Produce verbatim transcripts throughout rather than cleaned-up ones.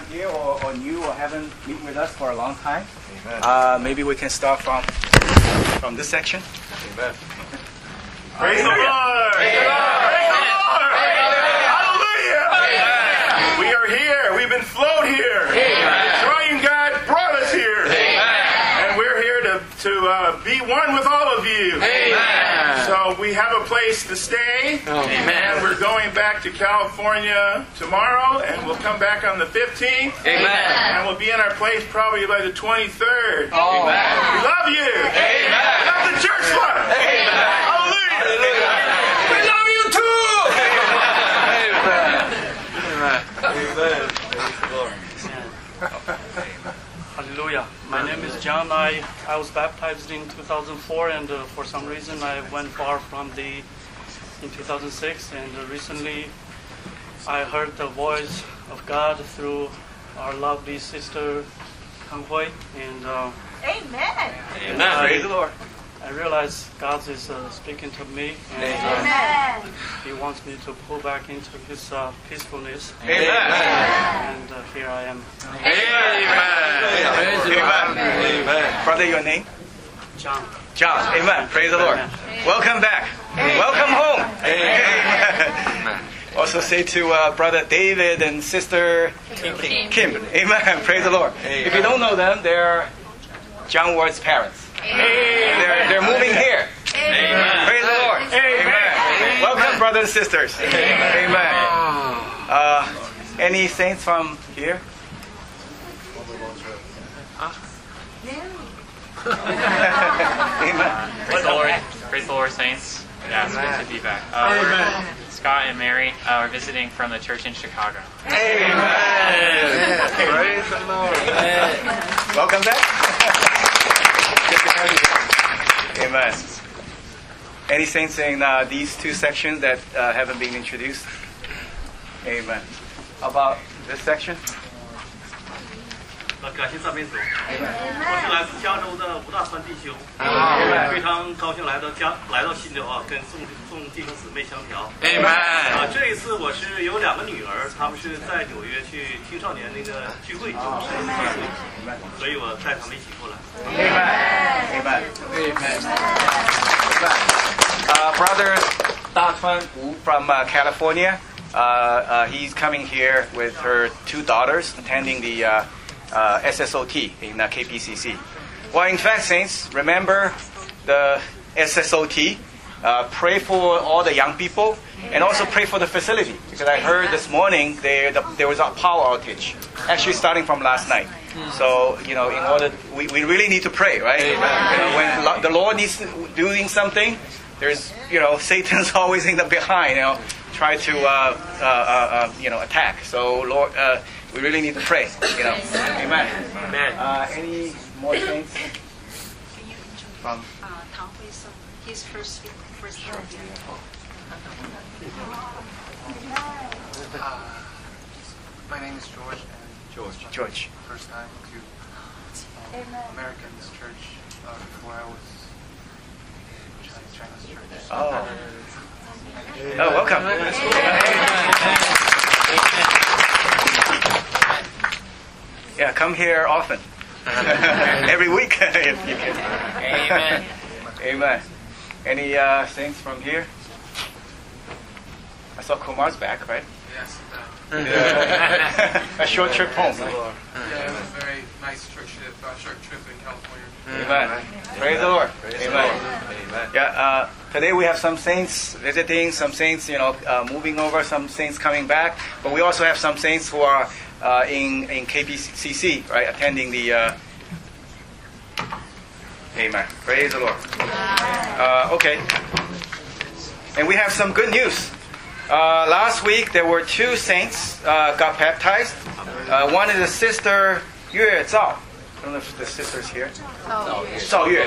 here or, or new or haven't met with us for a long time, uh, maybe we can start from from this section. Amen. Praise the Lord! Praise the Lord! Praise the Lord! Hallelujah! We are here. We've been flown here. The triune God brought us here. And we're here to, to uh, be one with all of you. Amen. So we have a place to stay. Amen. And we're going back to California tomorrow, and we'll come back on the fifteenth. Amen. And we'll be in our place probably by the twenty-third. Amen. We love you. Amen. We love the church life. Amen. Hallelujah. We love you too. Amen. Amen. Praise the Lord. Hallelujah. My name is John. I, I was baptized in two thousand four, and uh, for some reason I went far from the in two thousand six, and uh, recently I heard the voice of God through our lovely sister Kang Hui, and uh, Amen. Amen. I, Praise the Lord. I realized God is uh, speaking to me, and uh, Amen. He wants me to pull back into His uh, peacefulness. Amen. And uh, here I am. Amen. Amen. Amen. Brother, your name? John. John. Amen. Praise the Lord. Amen. Welcome back. Welcome home. Amen. Also say to uh, Brother David and Sister Kim. Kim. Amen. Praise the Lord. Amen. If you don't know them, they're John Ward's parents. They're, they're moving here. Amen. Praise the Lord. Amen. Welcome, brothers and sisters. Amen. Uh, any saints from here? Amen. Praise the Lord. Praise the Lord, saints. Yeah, it's good to be back. Uh, we're, Scott and Mary uh, are visiting from the church in Chicago. Amen. Praise the Lord. Welcome back. Good to have you. Amen. Any saints in uh, these two sections that uh, haven't been introduced? Amen. How about this section? 呃，感谢赞美主，我是来自加州的吴大川弟兄， Amen. 非常高兴来到加来到新州啊，跟众众弟兄姊妹相调。啊， Amen. 这一次我是有两个女儿，她们是在纽约去青少年那个聚会，所以我带她们一起过来。 Amen. Amen. Amen. Uh, brother Da Chuan Wu from uh, California. Uh, uh, he's coming here with her two daughters attending the uh, uh, S S O T in uh, K P C C. Well, in fact, saints, remember the S S O T. Uh, pray for all the young people and also pray for the facility, because I heard this morning there the, there was a power outage, actually starting from last night. So, you know, in order, we, we really need to pray, right? You know, when lo- the Lord needs to doing something, there's, you know, Satan's always in the behind, you know, try to, uh, uh, uh, you know, attack. So, Lord, uh, we really need to pray, you know. Amen. Amen. Uh, any more saints from? Uh, Tang Hui Song, his first first time here. Uh, my name is George, and George. George. first time to um, American's church uh, before I was in Chinese, Chinese church. Oh. Oh, welcome. Yeah, come here often. Every week, if you can. Amen. Amen. Any uh, saints from here? I saw Kumar's back, right? Yes. Uh, Yeah. A short trip home. Right? yeah, it was a very nice church trip, uh, short trip in California. Amen. Praise the Lord. Amen. Amen. Yeah. Uh, today we have some saints visiting, some saints, you know, uh, moving over, some saints coming back. But we also have some saints who are uh, in in K P C C, right, attending the. Uh, Amen. Praise the Lord. Uh, okay. And we have some good news. Uh, last week there were two saints uh, got baptized. Uh, one is a sister Yue Zhao. I don't know if the sister's here. Zhao Yue.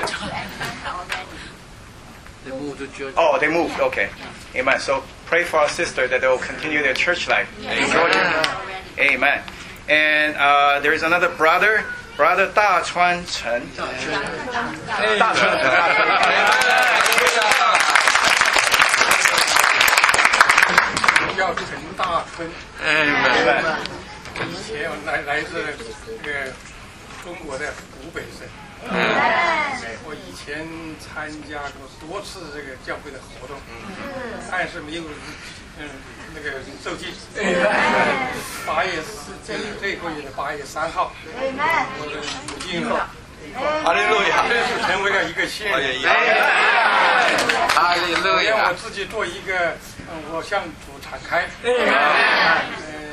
They moved to church. Oh, they moved. Okay. Amen. So pray for our sister that they will continue their church life in Georgia. Amen. And uh, there is another brother, brother Da Chuan Chen. Da Chuan. Amen. 前我来来自这个中国的湖北省。我以前参加过多次这个教会的活动，但是没有嗯那个受记。八月四这这个月的八月三号，我的今后。 哈利路亚， 正式成为了一个县人。 哈利路我让亚我，自己做一个，嗯我向主敞开，呃，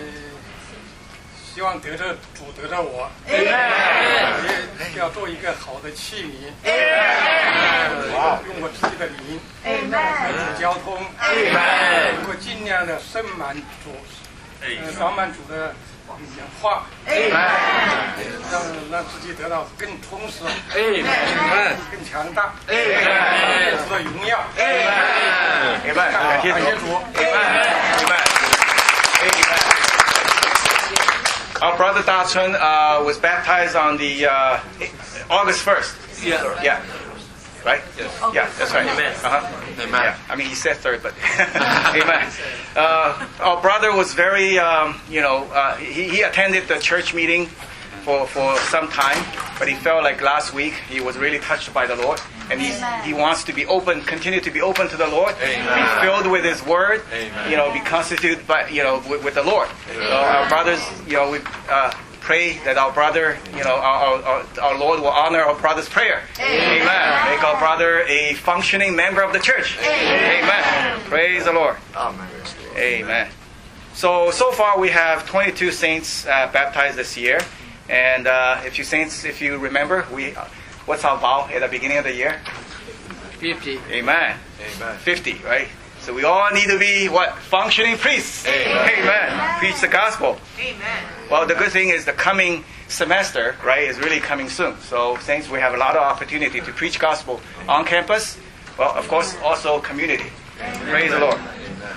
希望得着主得着我，也要做一个好的器皿，呃用我自己的灵，主交通，能够尽量的盛满主，呃装满主的。话，让让自己得到更充实，更强大，更值得荣耀。 明白，感谢主。明白。Our brother Da Chun uh, was baptized on the uh, August first. Yeah. Yeah. Right? Yes. Yeah, that's right. Amen. Uh-huh. Amen. Yeah. I mean, he said third, but amen. Uh, our brother was very, um, you know, uh, he, he attended the church meeting for, for some time, but he felt like last week he was really touched by the Lord, and he he wants to be open, continue to be open to the Lord, Amen. be filled with His Word, Amen. you know, be constituted by, you know, with, with the Lord. So our brothers, you know, we. Uh, Pray that our brother, you know, our, our, our Lord will honor our brother's prayer. Amen. Amen. Make our brother a functioning member of the church. Amen. Amen. Praise the Lord. Amen. Amen. So, so far we have twenty-two saints uh, baptized this year. And uh, if you saints, if you remember, we, uh, what's our vow at the beginning of the year? fifty. Amen. Amen. fifty, right? So we all need to be what? Functioning priests. Amen. Amen. Preach the gospel. Amen. Well, the good thing is the coming semester, right, is really coming soon. So saints, we have a lot of opportunity to preach gospel on campus. Well, of course, also community. Praise the Lord.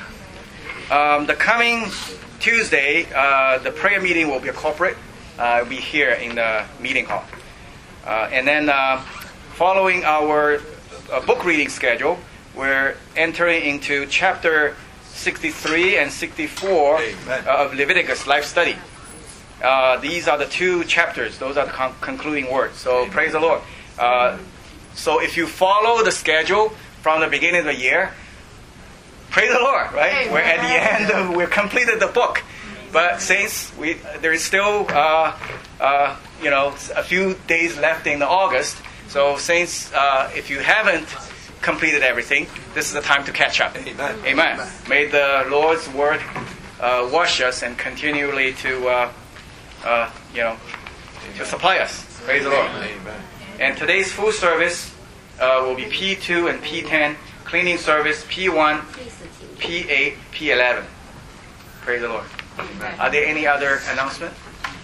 Um, the coming Tuesday, uh, the prayer meeting will be a corporate. Uh, it'll be here in the meeting hall. Uh, and then uh, following our uh, book reading schedule, we're entering into chapter sixty-three and sixty-four Amen. uh, of Leviticus Life Study. Uh, these are the two chapters. Those are the con- concluding words. So Amen. Praise the Lord. Uh, so if you follow the schedule from the beginning of the year, praise the Lord, right? Amen. We're at the end of, we've completed the book. But saints, we, there is still, uh, uh, you know, a few days left in the August. So saints, uh, if you haven't completed everything, this is the time to catch up. Amen. Amen. May the Lord's word uh, wash us and continually to, uh, uh, you know, to supply us. Praise the Lord. Amen. And today's food service uh, will be P two and P ten, cleaning service P one, P eight, P eleven. Praise the Lord. Amen. Are there any other announcement?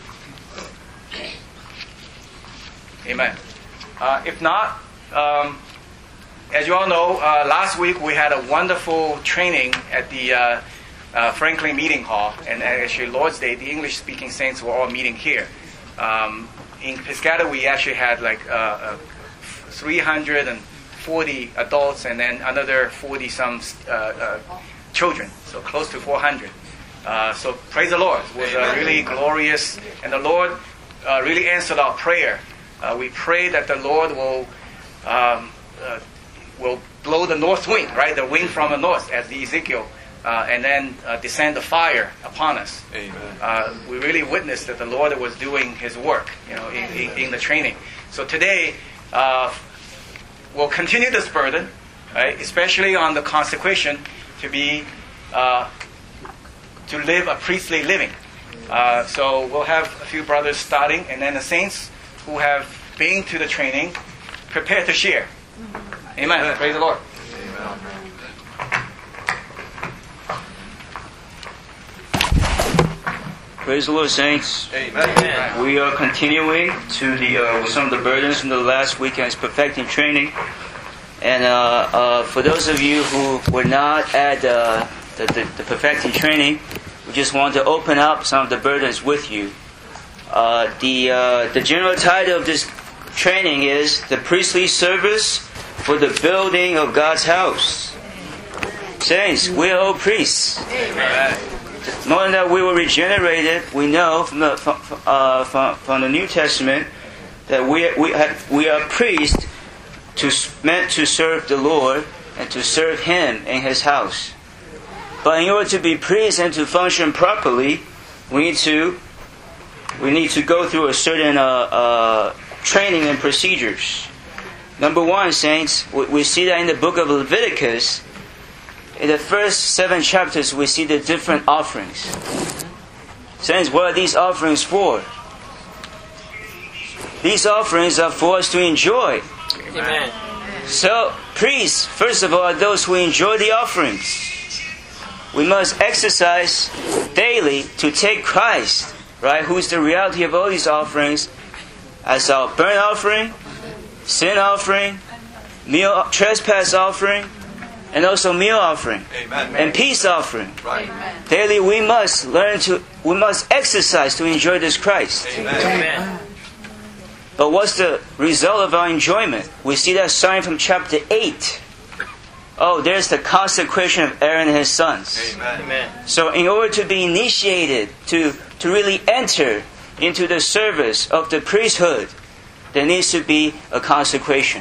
Amen. Uh, if not, um, as you all know, uh, last week we had a wonderful training at the uh, uh, Franklin Meeting Hall, and actually Lord's Day, the English-speaking saints were all meeting here. Um, in Piscata, we actually had like uh, uh, three hundred forty adults and then another forty some uh, uh, children, so close to four hundred. Uh, so praise the Lord. It was uh, really glorious, and the Lord uh, really answered our prayer. Uh, we pray that the Lord will um, uh, will blow the north wind, right? The wind from the north, as the Ezekiel, uh, and then uh, descend the fire upon us. Amen. Uh, we really witnessed that the Lord was doing His work, you know, in, in, in the training. So today, uh, we'll continue this burden, right? Especially on the consecration to be uh, to live a priestly living. Uh, so we'll have a few brothers starting, and then the saints who have been to the training prepare to share. Amen. Amen. Praise the Lord. Amen. Praise the Lord, saints. Amen. We are continuing to the uh, with some of the burdens from the last weekend's perfecting training, and uh, uh, for those of you who were not at uh, the, the, the perfecting training, we just want to open up some of the burdens with you. Uh, the uh, the general title of this training is the priestly service for the building of God's house. Saints, we are all priests. Amen. knowing that we were regenerated, we know from the from, uh, from, from the New Testament that we we have, we are priests to meant to serve the Lord and to serve Him in His house. But in order to be priests and to function properly, we need to we need to go through a certain uh, uh, training and procedures. Number one, saints, we, we see that in the book of Leviticus. In the first seven chapters, we see the different offerings. Saints, what are these offerings for? These offerings are for us to enjoy. Amen. So, priests, first of all, are those who enjoy the offerings. We must exercise daily to take Christ, right, who is the reality of all these offerings, as our burnt offering, sin offering, meal trespass offering, and also meal offering. Amen. And peace offering. Right. Daily we must learn to, we must exercise to enjoy this Christ. Amen. Amen. But what's the result of our enjoyment? We see that starting from chapter eight. Oh, there's the consecration of Aaron and his sons. Amen. Amen. So in order to be initiated, to, to really enter into the service of the priesthood, there needs to be a consecration.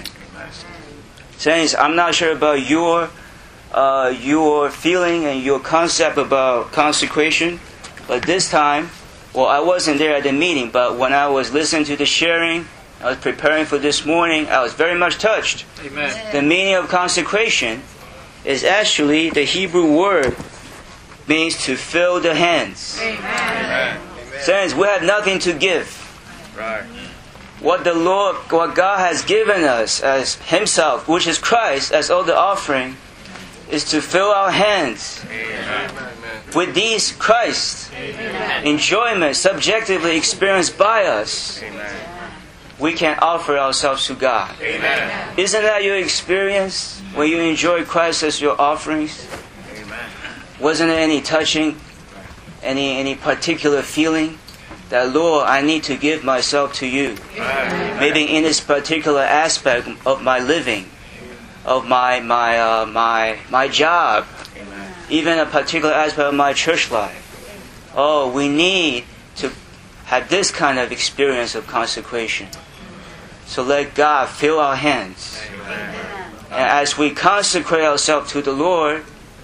Saints, I'm not sure about your uh, your feeling and your concept about consecration, but this time, well, I wasn't there at the meeting, but when I was listening to the sharing, I was preparing for this morning, I was very much touched. Amen. The meaning of consecration is actually the Hebrew word means to fill the hands. Amen. Saints, we have nothing to give. Right. What the Lord, what God has given us as Himself, which is Christ, as all the offering, is to fill our hands Amen. with these Christ Amen. enjoyment subjectively experienced by us. Amen. We can offer ourselves to God. Amen. Isn't that your experience when you enjoy Christ as your offerings? Amen. Wasn't there any touching, any any particular feeling? That, Lord, I need to give myself to you. Amen. Maybe in this particular aspect of my living, of my my uh, my my job, Amen. even a particular aspect of my church life. Oh, we need to have this kind of experience of consecration. So let God fill our hands. Amen. And as we consecrate ourselves to the Lord,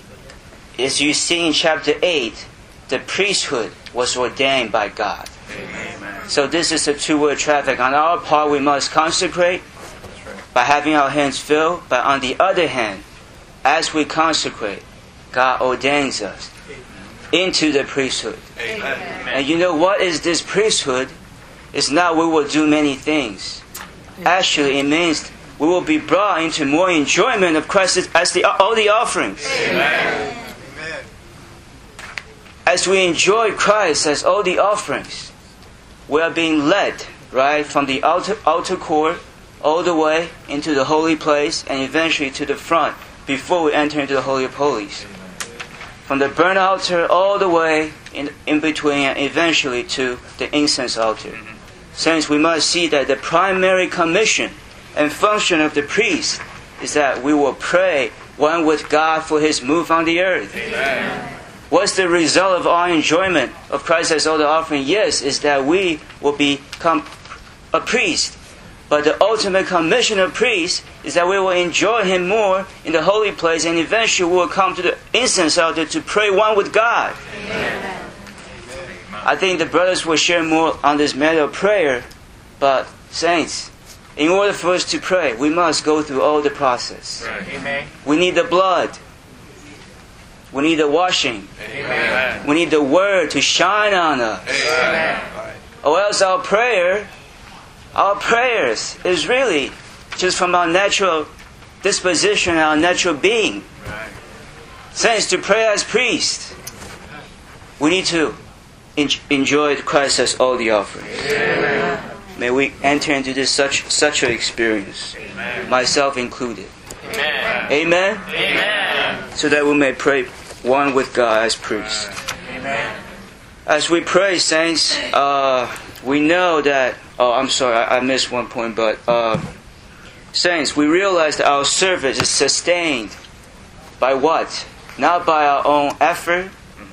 as you see in chapter eight, the priesthood was ordained by God. Amen. So this is a two-way traffic. On our part, we must consecrate by having our hands filled. But on the other hand, as we consecrate, God ordains us into the priesthood. Amen. And you know what is this priesthood? It's not we will do many things. Actually, it means we will be brought into more enjoyment of Christ as the, all the offerings. Amen. As we enjoy Christ as all the offerings, we are being led, right, from the altar, altar court all the way into the holy place and eventually to the front before we enter into the Holy of Holies. From the burnt altar all the way in, in between and eventually to the incense altar. Since we must see that the primary commission and function of the priest is that we will pray one with God for His move on the earth. Amen. What's the result of our enjoyment of Christ as all the offering? Yes, is that we will become a priest. But the ultimate commission of priest is that we will enjoy Him more in the holy place and eventually we will come to the incense altar to pray one with God. Amen. I think the brothers will share more on this matter of prayer. But saints, in order for us to pray, we must go through all the process. Right. Amen. We need the blood. We need the washing. Amen. We need the Word to shine on us. Amen. Or else our prayer, our prayers is really just from our natural disposition, our natural being. Right. Since to pray as priests, we need to en- enjoy Christ as all the offerings. Amen. May we enter into this such such an experience, Amen. myself included. Amen. Amen? Amen. So that we may pray one with God as priests. Amen. As we pray, saints, uh, we know that... Oh, I'm sorry, I, I missed one point, but... Uh, saints, we realize that our service is sustained by what? Not by our own effort,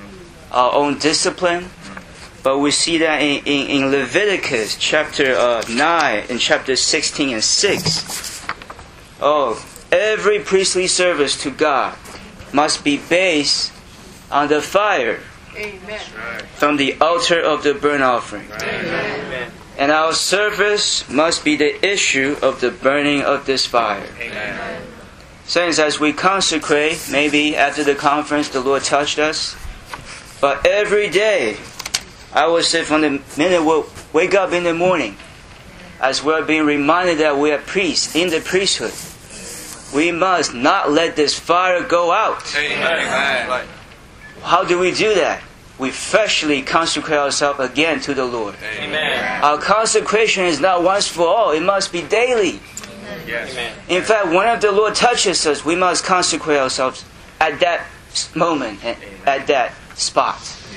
our own discipline. But we see that in, in, in Leviticus chapter uh, nine and chapter sixteen and six. Oh, every priestly service to God must be based on the fire Amen. from the altar of the burnt offering. Amen. And our service must be the issue of the burning of this fire. Amen. Saints, as we consecrate, maybe after the conference the Lord touched us, but every day, I would say from the minute we wake up in the morning, as we're being reminded that we are priests in the priesthood, we must not let this fire go out. Amen. How do we do that? We freshly consecrate ourselves again to the Lord. Amen. Our consecration is not once for all, it must be daily. Yes. Amen. In fact, whenever the Lord touches us, we must consecrate ourselves at that moment, and at that spot.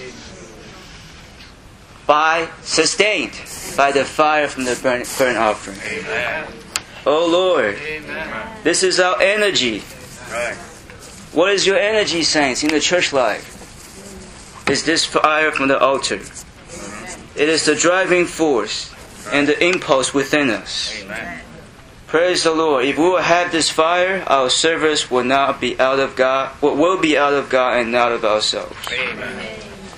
By sustained by the fire from the burnt, burnt offering. Amen. Oh Lord, Amen. this is our energy. Right. What is your energy, saints, in the church life? Is this fire from the altar. It is the driving force and the impulse within us. Amen. Praise the Lord. If we will have this fire, our service will not be out of God, will be out of God and not of ourselves. Amen.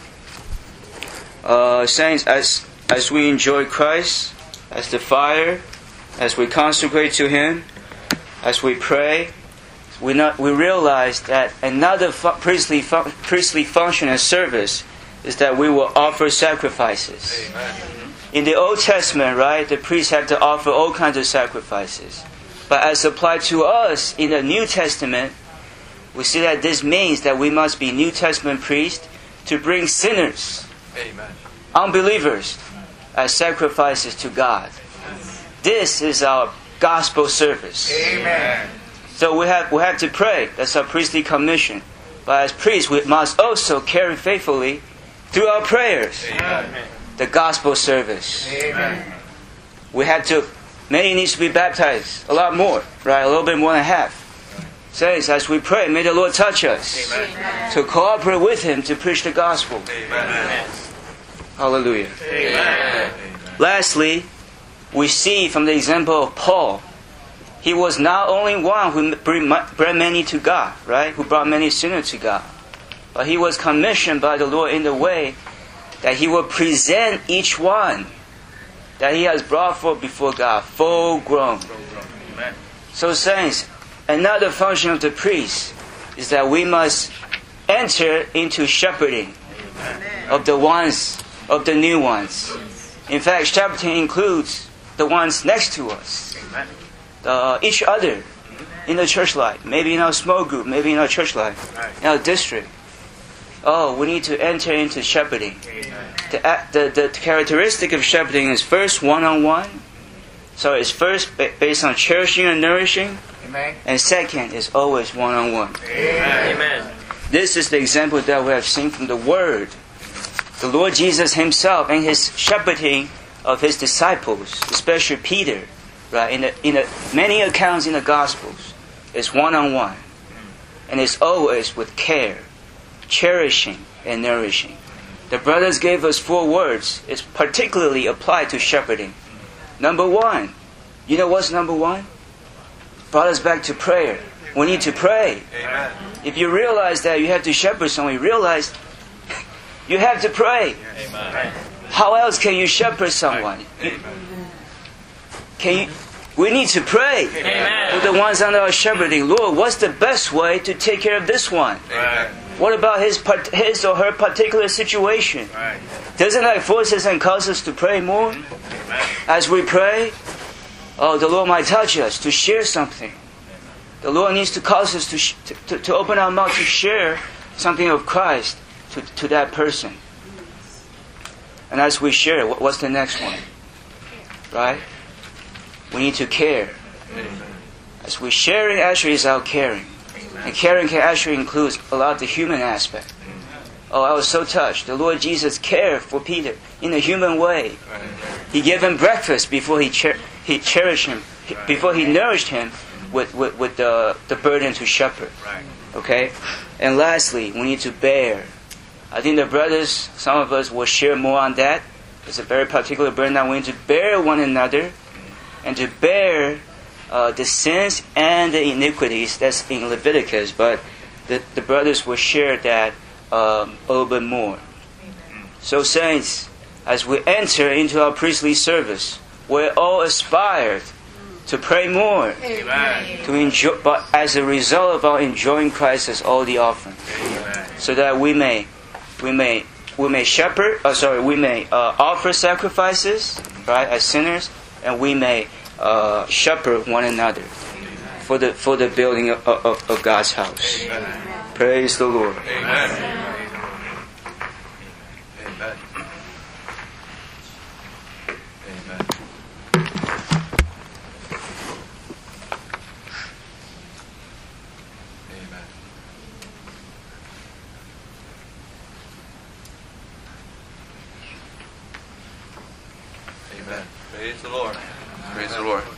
Uh, saints, as as we enjoy Christ as the fire, as we consecrate to Him, as we pray, we not we realize that another fu- priestly fu- priestly function and service is that we will offer sacrifices. Amen. In the Old Testament, right, the priests have to offer all kinds of sacrifices. But as applied to us in the New Testament, we see that this means that we must be New Testament priests to bring sinners, Amen. unbelievers, as sacrifices to God. This is our gospel service. Amen. So we have we have to pray. That's our priestly commission. But as priests, we must also carry faithfully through our prayers Amen. the gospel service. Amen. We have to, many needs to be baptized. A lot more, right? A little bit more than half. Saints, as we pray, may the Lord touch us Amen. to cooperate with Him to preach the gospel. Amen. Hallelujah. Amen. Lastly, we see from the example of Paul, he was not only one who brought many to God, right? Who brought many sinners to God. But he was commissioned by the Lord in the way that he will present each one that he has brought forth before God, full grown. Amen. So saints, another function of the priest is that we must enter into shepherding of the ones, of the new ones. In fact, shepherding includes the ones next to us, Amen. uh, each other in the church life, maybe in our small group, maybe in our church life, in our district. Oh, we need to enter into shepherding. The, the, the characteristic of shepherding is first one-on-one. So it's first based on cherishing and nourishing. Amen. And second is always one-on-one. Amen. This is the example that we have seen from the Word. The Lord Jesus Himself and His shepherding of His disciples, especially Peter, right? In the, in the many accounts in the Gospels, it's one-on-one. And it's always with care, cherishing and nourishing. The brothers gave us four words. It's particularly applied to shepherding. Number one. You know what's number one? Brought us back to prayer. We need to pray. Amen. If you realize that you have to shepherd someone, you realize you have to pray. Amen. How else can you shepherd someone? Can you? We need to pray Amen. with the ones under our shepherding. Lord, what's the best way to take care of this one? Right. What about his part- his or her particular situation? Right. Doesn't that force us and cause us to pray more? Amen. As we pray, oh, the Lord might touch us to share something. The Lord needs to cause us to, sh- to, to open our mouth to share something of Christ to, to that person. And as we share, what, what's the next one? Right? We need to care. As we sharing actually is our caring. And caring can actually include a lot of the human aspect. Oh, I was so touched. The Lord Jesus cared for Peter in a human way. He gave him breakfast before he cher- he cherished him, before he nourished him with, with, with the, the burden to shepherd. Okay? And lastly, we need to bear I think the brothers, some of us will share more on that. It's a very particular burden that we need to bear one another and to bear uh, the sins and the iniquities that's in Leviticus. But the, the brothers will share that um, a little bit more. So saints, as we enter into our priestly service, we're all aspired to pray more, Amen. To enjoy, but as a result of our enjoying Christ as all the offering, Amen. So that we may, we may, we may shepherd. Uh, sorry, we may uh, offer sacrifices, right, as sinners, and we may uh, shepherd one another for the for the building of, of, of God's house. Amen. Praise the Lord. Amen. Amen. Praise the Lord. Praise the Lord.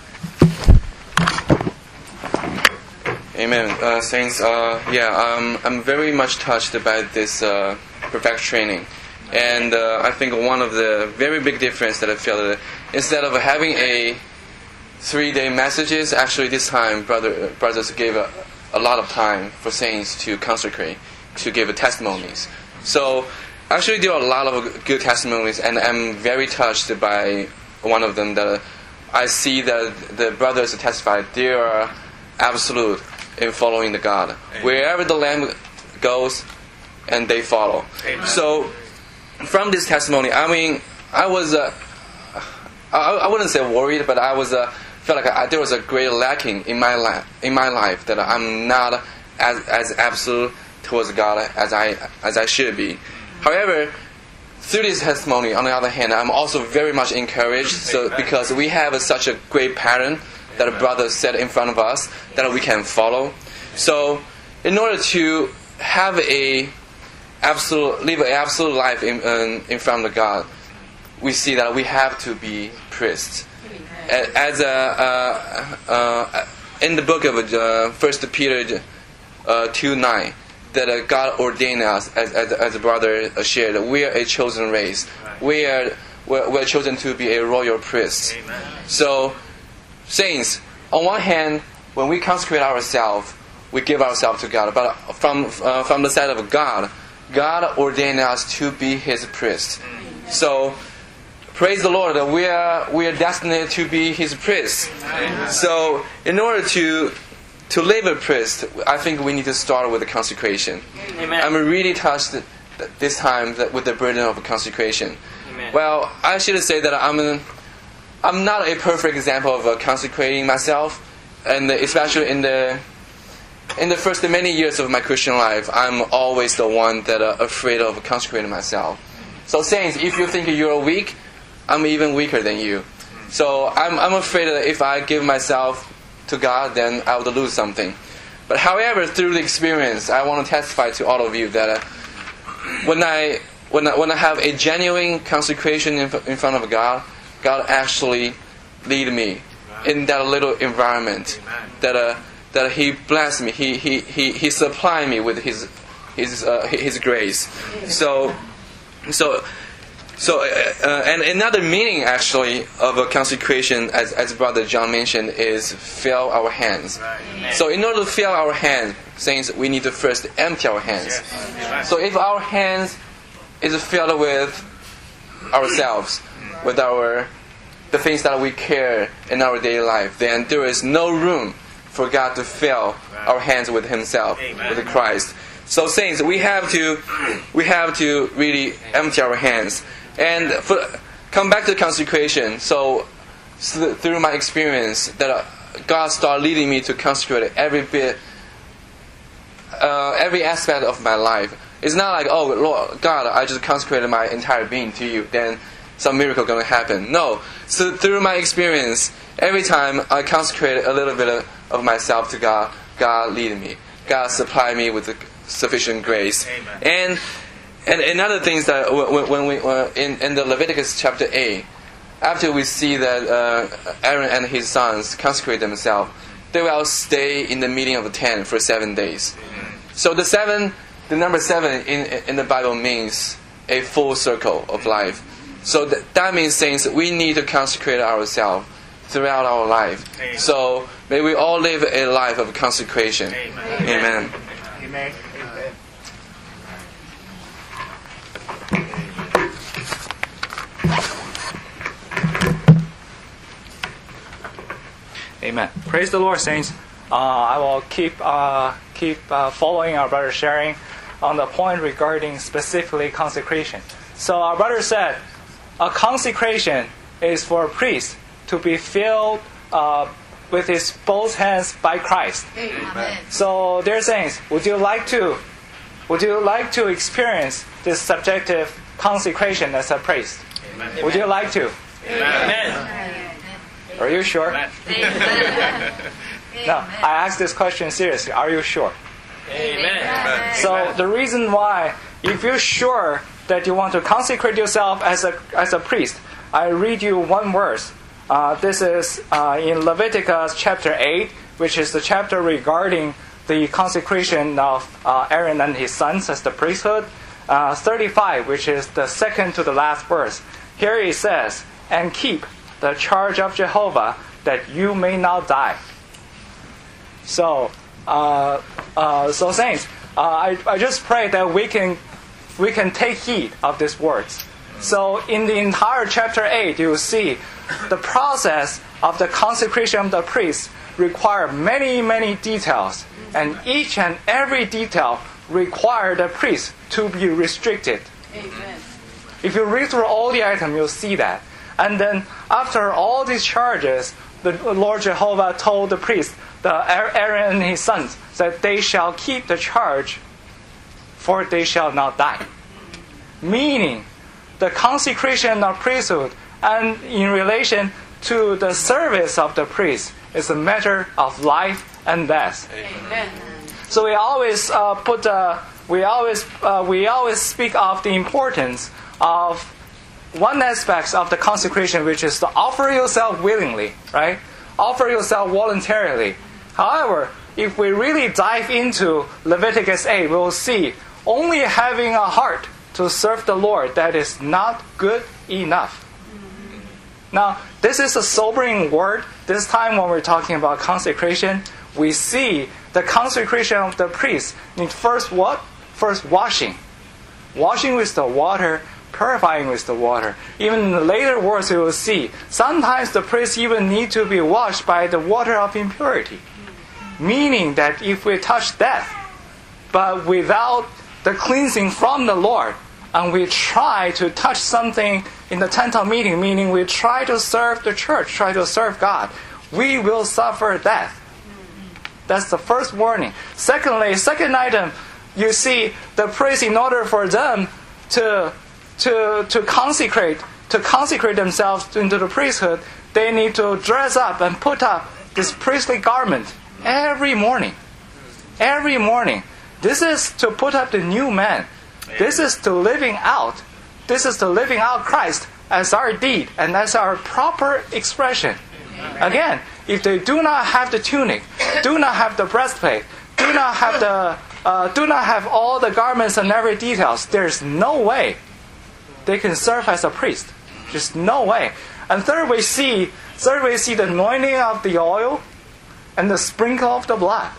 Amen. Uh, saints, uh, yeah, um, I'm very much touched by this uh, perfect training. And uh, I think one of the very big difference that I feel that instead of having a three-day messages, actually this time brother, brothers gave a, a lot of time for saints to consecrate, to give testimonies. So actually there are a lot of good testimonies, and I'm very touched by one of them that I see that the brothers testified they are absolute in following the God. Amen. Wherever the Lamb goes, and they follow. Amen. So from this testimony, I mean, I was, uh, I, I wouldn't say worried, but I was, uh, felt like I, there was a great lacking in my life, in my life that I'm not as as absolute towards God as I as I should be. However, through this testimony, on the other hand, I'm also very much encouraged. So because we have a, such a great pattern that a brother set in front of us that we can follow. So, in order to have a absolute, live an absolute life in um, in front of God, we see that we have to be priests. As a, uh, uh, in the book of uh, First Peter uh, two nine. That uh, God ordained us, as as, as a brother shared, we are a chosen race. We are we're, we're chosen to be a royal priest. Amen. So, saints, on one hand, when we consecrate ourselves, we give ourselves to God. But from uh, from the side of God, God ordained us to be His priest. So, praise the Lord that we are we are destined to be His priests. Amen. So, in order to To live a priest, I think we need to start with the consecration. Amen. I'm really touched this time with the burden of consecration. Amen. Well, I should say that I'm an, I'm not a perfect example of uh, consecrating myself, and especially in the in the first many years of my Christian life, I'm always the one that uh, afraid of consecrating myself. So, saints, if you think you're weak, I'm even weaker than you. So I'm I'm afraid that if I give myself to God, then I would lose something. But however, through the experience, I want to testify to all of you that uh, when I when I, when I have a genuine consecration in, in front of God, God actually lead me in that little environment. That uh, that He blessed me. He He He He supplied me with His His uh, His grace. So so. So, uh, and another meaning actually of a consecration, as as Brother John mentioned, is fill our hands. Right. So, in order to fill our hands, saints, we need to first empty our hands. Yes. So, if our hands is filled with ourselves, with our the things that we care in our daily life, then there is no room for God to fill our hands with Himself, Amen. With Christ. So, saints, we have to we have to really empty our hands. And for, come back to consecration. So, so through my experience, that uh, God started leading me to consecrate every bit, uh, every aspect of my life. It's not like, oh Lord God, I just consecrated my entire being to you, then some miracle gonna happen. No. So through my experience, every time I consecrate a little bit of, of myself to God, God lead me. God supply me with the sufficient grace. Amen. And And another thing is that when we uh, in in the Leviticus chapter eight, after we see that uh, Aaron and his sons consecrate themselves, they will stay in the meeting of the tent for seven days. So the seven the number seven in in the Bible means a full circle of life. So th- that means, saints, we need to consecrate ourselves throughout our life. Amen. So may we all live a life of consecration. Amen. Amen. Amen. Amen. Praise the Lord, saints. Uh, I will keep uh, keep uh, following our brother sharing on the point regarding specifically consecration. So our brother said, a consecration is for a priest to be filled uh, with his both hands by Christ. Amen. So, dear saints, would you like to would you like to experience this subjective consecration as a priest? Amen. Would you like to? Amen. Are you sure? Amen. No, I ask this question seriously. Are you sure? Amen. So the reason why, if you're sure that you want to consecrate yourself as a as a priest, I read you one verse. Uh, this is uh, in Leviticus chapter eight, which is the chapter regarding the consecration of uh, Aaron and his sons as the priesthood. Uh, thirty-five, which is the second to the last verse. Here it says, "And keep the charge of Jehovah, that you may not die." So, uh, uh, so saints, uh, I, I just pray that we can we can take heed of these words. So, in the entire chapter eight, you will see the process of the consecration of the priest require many, many details, and each and every detail require the priest to be restricted. Amen. If you read through all the items, you'll see that. And then, after all these charges, the Lord Jehovah told the priest, the Aaron and his sons, that they shall keep the charge, for they shall not die. Meaning, the consecration of priesthood and in relation to the service of the priest is a matter of life and death. Amen. So we always uh, put uh, we always uh, we always speak of the importance of one aspect of the consecration, which is to offer yourself willingly, right? Offer yourself voluntarily. However, if we really dive into Leviticus eight, we'll see only having a heart to serve the Lord, that is not good enough. Now, this is a sobering word. This time when we're talking about consecration, we see the consecration of the priest needs first what? First washing. Washing with the water, purifying with the water. Even in the later words, we will see, sometimes the priest even need to be washed by the water of impurity. Meaning that if we touch death, but without the cleansing from the Lord, and we try to touch something in the tent of meeting, meaning we try to serve the church, try to serve God, we will suffer death. That's the first warning. Secondly, second item, you see the priest, in order for them to to to consecrate to consecrate themselves into the priesthood, they need to dress up and put up this priestly garment every morning. Every morning. This is to put up the new man. This is to living out. This is to living out Christ as our deed and as our proper expression. Again, if they do not have the tunic, do not have the breastplate, do not have the, uh, do not have all the garments and every details, there's no way they can serve as a priest. There's no way. And third, we see, third we see the anointing of the oil and the sprinkle of the blood.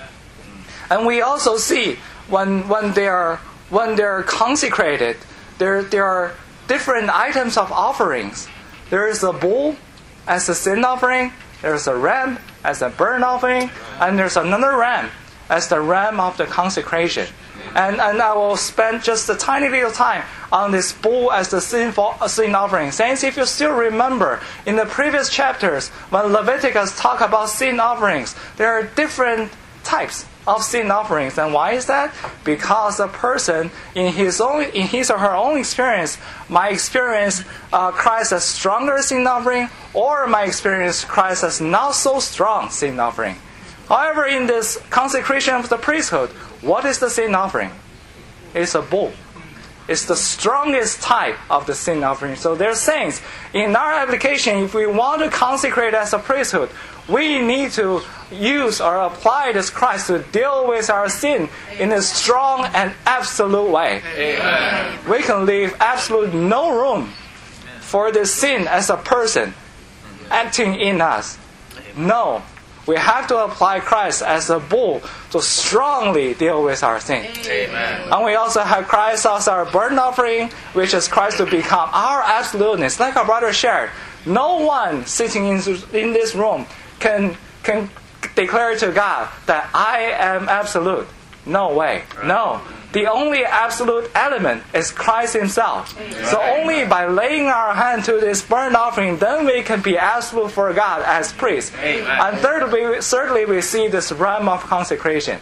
And we also see when when they are when they're consecrated, there there are different items of offerings. There is a bull as a sin offering, there's a ram as a burnt offering, and there's another ram as the ram of the consecration. And and I will spend just a tiny little time on this bull as the sin, for, uh, sin offering. Saints, if you still remember, in the previous chapters, when Leviticus talk about sin offerings, there are different types of sin offerings. And why is that? Because a person, in his own, in his or her own experience, might experience uh, Christ as stronger sin offering, or might experience Christ as not so strong sin offering. However, in this consecration of the priesthood, what is the sin offering? It's a bull. is the strongest type of the sin offering. So they're saying, in our application, if we want to consecrate as a priesthood, we need to use or apply this Christ to deal with our sin in a strong and absolute way. Amen. We can leave absolute no room for the sin as a person acting in us. No. We have to apply Christ as a bull to strongly deal with our sin. Amen. And we also have Christ as our burnt offering, which is Christ to become our absoluteness. Like our brother shared, no one sitting in, in this room can, can declare to God that I am absolute. No way. No. The only absolute element is Christ Himself. So only by laying our hand to this burnt offering, then we can be absolute for God as priests. Amen. And thirdly, thirdly, we see this lamb of consecration.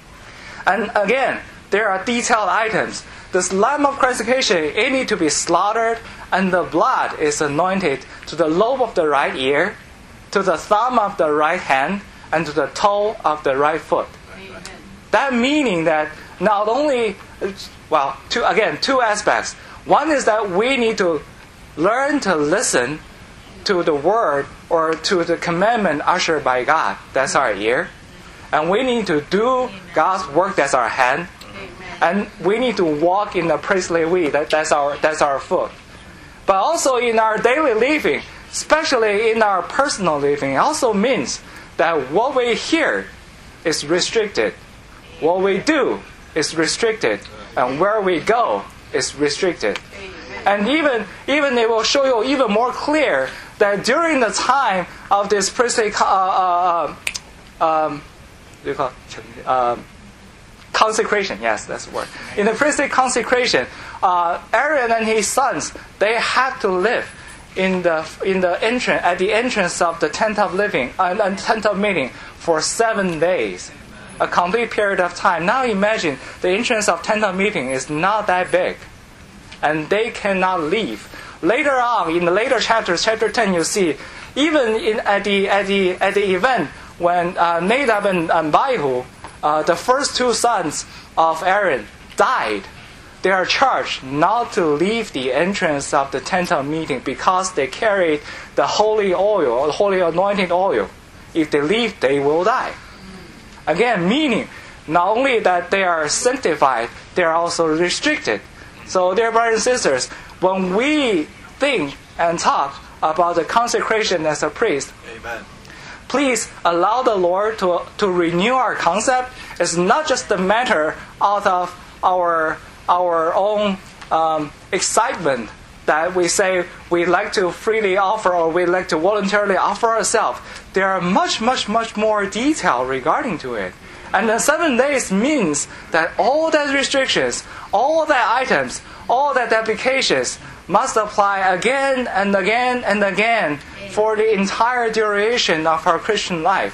And again, there are detailed items. This lamb of consecration, it needs to be slaughtered, and the blood is anointed to the lobe of the right ear, to the thumb of the right hand, and to the toe of the right foot. Amen. That meaning that not only, well, two, again, two aspects. One is that we need to learn to listen to the word or to the commandment ushered by God. That's our ear. And we need to do God's work. That's our hand. And we need to walk in the priestly way. That, that's our that's our foot. But also in our daily living, especially in our personal living, it also means that what we hear is restricted. What we do is restricted, and where we go is restricted. And even even it will show you even more clear that during the time of this priestly uh, uh, um, what do you call it? Um, consecration. Yes, that's the word. In the priestly consecration, uh, Aaron and his sons, they had to live in the in the entrance at the entrance of the tent of living and uh, tent of meeting for seven days. A complete period of time. Now imagine the entrance of tent of meeting is not that big, and they cannot leave. Later on, in the later chapters, chapter ten, you see, even in at the at the at the event when uh, Nadab and, and Abihu, uh, the first two sons of Aaron, died, they are charged not to leave the entrance of the tent of meeting because they carried the holy oil, or holy anointed oil. If they leave, they will die. Again, meaning not only that they are sanctified, they are also restricted. So, dear brothers and sisters, when we think and talk about the consecration as a priest, Amen. Please allow the Lord to, to renew our concept. It's not just a matter out of our, our own um, excitement that we say we like to freely offer or we like to voluntarily offer ourselves. There are much, much, much more detail regarding to it. And the seven days means that all that restrictions, all that items, all that applications must apply again and again and again for the entire duration of our Christian life.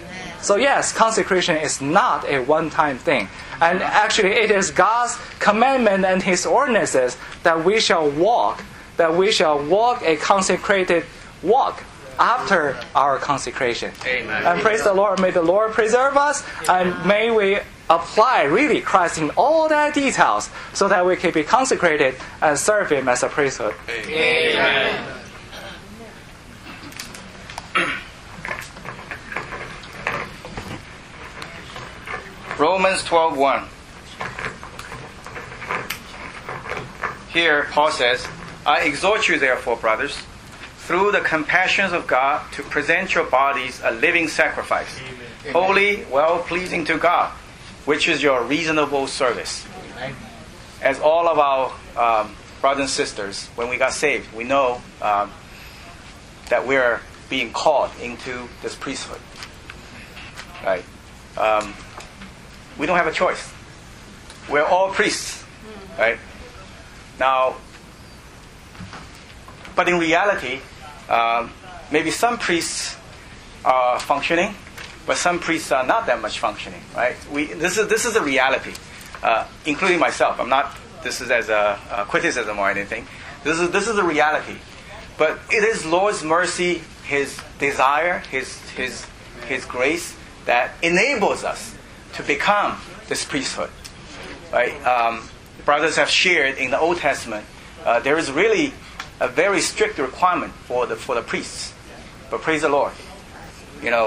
So yes, consecration is not a one-time thing. And actually it is God's commandment and His ordinances that we shall walk, that we shall walk a consecrated walk after our consecration. Amen. And praise the Lord. May the Lord preserve us, and may we apply really Christ in all that details so that we can be consecrated and serve Him as a priesthood. Amen. Romans twelve one. Here Paul says, I exhort you therefore, brothers, through the compassions of God, to present your bodies a living sacrifice, Amen. Holy, well-pleasing to God, which is your reasonable service. Amen. As all of our um, brothers and sisters, when we got saved, we know um, that we're being called into this priesthood. Right? Um, we don't have a choice. We're all priests. Right? Now, but in reality, um, maybe some priests are functioning, but some priests are not that much functioning. Right? We this is this is a reality, uh, including myself. I'm not. This is as a, a criticism or anything. This is this is a reality, but it is Lord's mercy, His desire, His His His grace that enables us to become this priesthood. Right? Um, brothers have shared in the Old Testament, uh, there is really a very strict requirement for the for the priests. But praise the Lord, you know,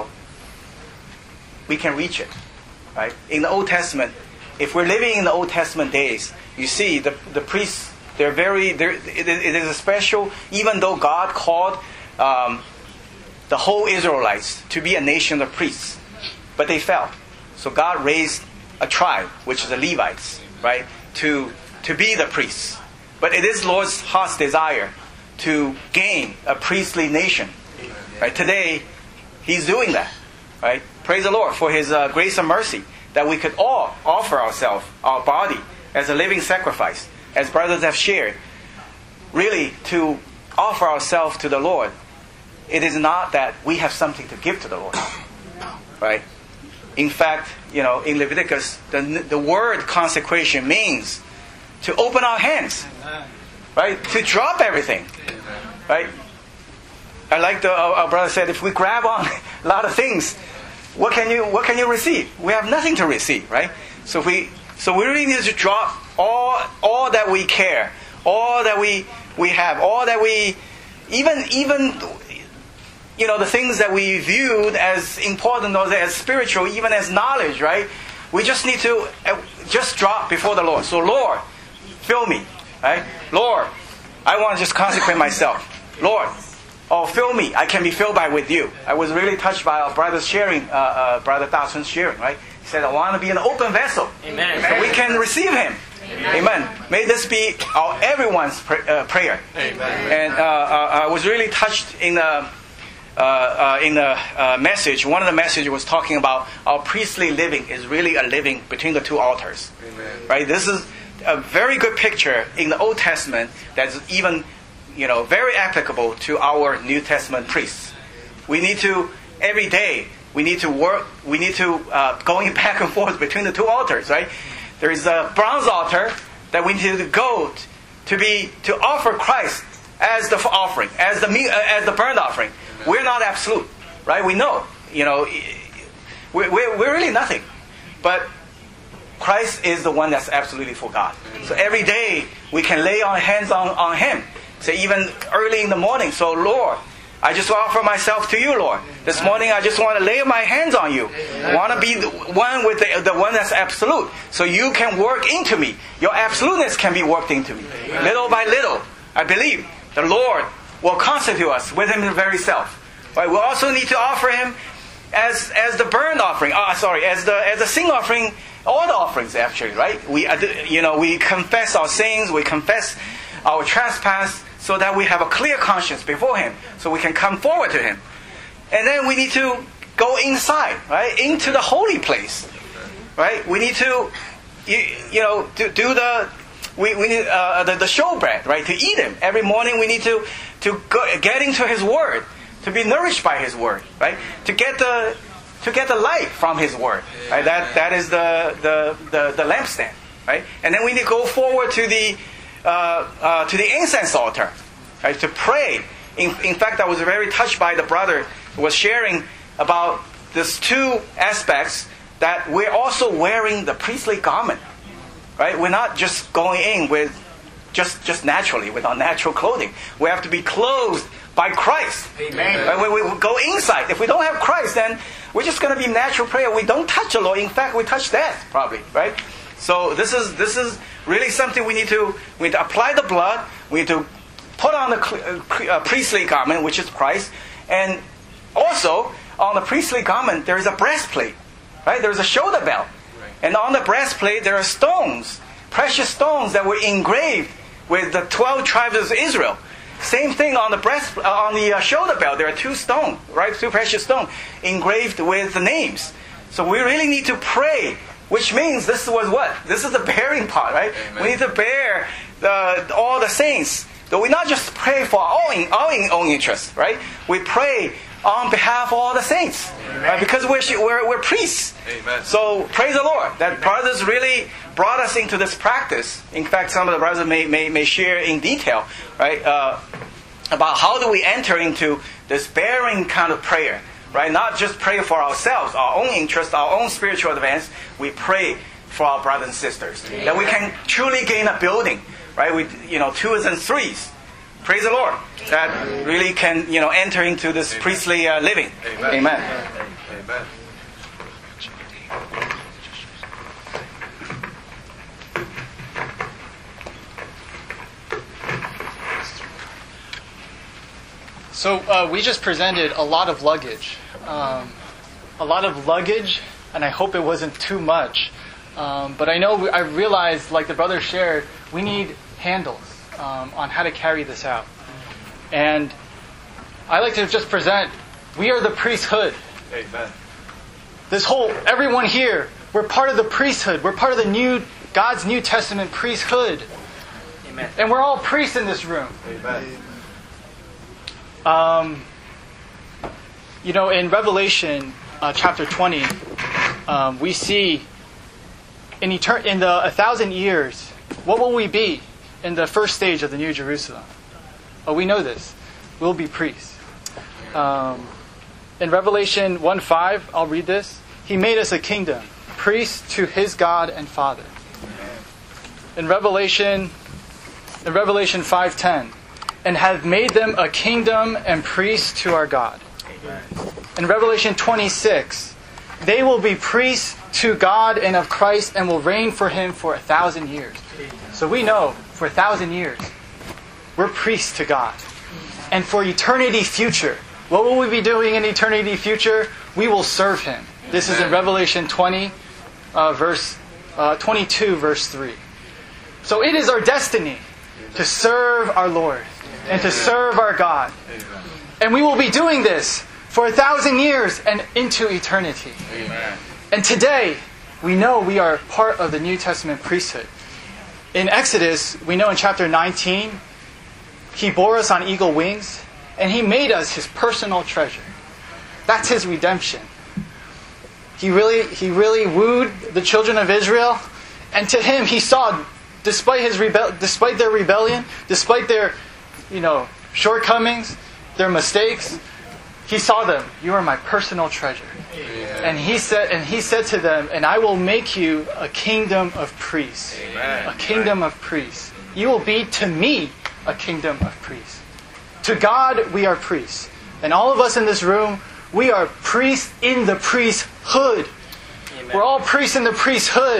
we can reach it, right? In the Old Testament, if we're living in the Old Testament days, you see the the priests, they're very, they're, it, it is a special, even though God called um, the whole Israelites to be a nation of priests, but they fell. So God raised a tribe, which is the Levites, right, to to be the priests. But it is Lord's heart's desire to gain a priestly nation. Right? Today, He's doing that. Right? Praise the Lord for His uh, grace and mercy that we could all offer ourselves, our body, as a living sacrifice, as brothers have shared. Really, to offer ourselves to the Lord, it is not that we have something to give to the Lord. Right? In fact, you know, in Leviticus, the the word consecration means to open our hands, right? To drop everything, right? I like the our, our brother said, if we grab on a lot of things, what can you what can you receive? We have nothing to receive, right? So we so we really need to drop all all that we care, all that we we have, all that we even even. You know, the things that we viewed as important or as spiritual, even as knowledge, right? We just need to uh, just drop before the Lord. So, Lord, fill me, right? Lord, I want to just consecrate myself. Lord, oh, fill me. I can be filled by with you. I was really touched by our brother's sharing, uh, uh, Brother Da Chun's sharing, right? He said, I want to be an open vessel. Amen. So we can receive Him. Amen. Amen. May this be our everyone's pr- uh, prayer. Amen. And uh, uh, I was really touched in the... Uh, uh, in the uh, message, one of the messages was talking about our priestly living is really a living between the two altars. Amen. Right? This is a very good picture in the Old Testament that's even, you know, very applicable to our New Testament priests. We need to, every day, we need to work, we need to, uh, going back and forth between the two altars, right? There is a bronze altar that we need to go to be, to offer Christ as the offering, as the, as the burnt offering. We're not absolute, right? We know, you know, we're, we're, we're really nothing. But Christ is the one that's absolutely for God. So every day we can lay our hands on, on Him. Say even early in the morning, so Lord, I just offer myself to you, Lord. This morning I just want to lay my hands on you. I want to be the one with the, the one that's absolute. So you can work into me. Your absoluteness can be worked into me. Little by little, I believe the Lord will constitute us with Him very self. Right? We also need to offer Him as as the burnt offering. Oh, sorry, as the as the sin offering. All the offerings, actually, right? We you know we confess our sins, we confess our trespass, so that we have a clear conscience before Him, so we can come forward to Him. And then we need to go inside, right, into the holy place, right? We need to you, you know do, do the. We, we need uh, the, the showbread, right? To eat Him every morning. We need to to go, get into His Word, to be nourished by His Word, right? To get the to get the light from His Word, right? That that is the the, the, the lampstand, right? And then we need to go forward to the uh, uh, to the incense altar, right? To pray. In, in fact, I was very touched by the brother who was sharing about these two aspects, that we're also wearing the priestly garment. Right? We're not just going in with just just naturally with our natural clothing. We have to be clothed by Christ. Amen. Right? When we go inside, if we don't have Christ, then we're just going to be natural prayer. We don't touch the Lord. In fact, we touch death probably. Right? So this is this is really something we need to we need to apply the blood. We need to put on the uh, priestly garment, which is Christ, and also on the priestly garment there is a breastplate. Right? There is a shoulder belt. And on the breastplate there are stones, precious stones that were engraved with the twelve tribes of Israel. Same thing on the breast, uh, on the uh, shoulder belt. There are two stones, right? Two precious stones engraved with the names. So we really need to pray, which means this was what? This is the bearing part, right? Amen. We need to bear the, all the saints. So we not just pray for our own, our own interest, right? We pray on behalf of all the saints, right? Because we're, we're, we're priests. Amen. So praise the Lord that Amen. Brothers really brought us into this practice. In fact, some of the brothers may, may, may share in detail, right, uh, about how do we enter into this bearing kind of prayer, right? Not just pray for ourselves, our own interest, our own spiritual advance. We pray for our brothers and sisters. Amen. That we can truly gain a building, right, with, you know, twos and threes. Praise the Lord. That really can, you know, enter into this Amen. priestly uh, living. Amen. Amen. Amen. So uh, we just presented a lot of luggage. Um, a lot of luggage, and I hope it wasn't too much. Um, but I know, I realized, like the brother shared, we need handles um, on how to carry this out. And I like to just present, we are the priesthood. Amen. This whole, everyone here, we're part of the priesthood. We're part of the new, God's New Testament priesthood. Amen. And we're all priests in this room. Amen. Um, you know, in Revelation uh, chapter twenty, um, we see in, etern- in the a thousand years, what will we be in the first stage of the New Jerusalem? Oh, we know this. We'll be priests. Um, in Revelation one five, I'll read this. He made us a kingdom, priests to his God and Father. In Revelation, in Revelation five ten, and have made them a kingdom and priests to our God. Amen. In Revelation twenty-six, they will be priests to God and of Christ and will reign for him for a thousand years. So we know, for a thousand years, we're priests to God. And for eternity future, what will we be doing in eternity future? We will serve him. This is in Revelation twenty, uh, verse uh, twenty-two, verse three. So it is our destiny to serve our Lord and to serve our God. And we will be doing this for a thousand years and into eternity. Amen. And today, we know we are part of the New Testament priesthood. In Exodus, we know in chapter nineteen, he bore us on eagle wings, and he made us his personal treasure. That's his redemption. He really, he really wooed the children of Israel, and to him he saw, despite his rebel, despite their rebellion, despite their, you know, shortcomings, their mistakes, he saw them. You are my personal treasure. Amen. And he said, and he said to them, and I will make you a kingdom of priests. Amen. A kingdom of priests. You will be to me a kingdom of priests. To God, we are priests. And all of us in this room, we are priests in the priesthood. Amen. We're all priests in the priesthood.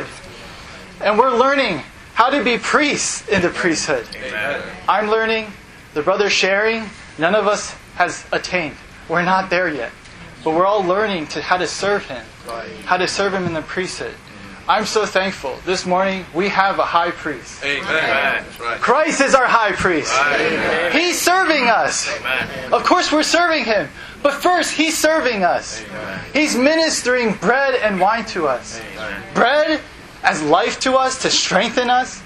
And we're learning how to be priests in the priesthood. Amen. I'm learning, the brother's sharing, none of us has attained. We're not there yet. But we're all learning to how to serve him. How to serve him in the priesthood. I'm so thankful. This morning, we have a high priest. Amen. Christ is our high priest. Amen. He's serving us. Amen. Of course, we're serving him. But first, he's serving us. Amen. He's ministering bread and wine to us. Amen. Bread as life to us, to strengthen us.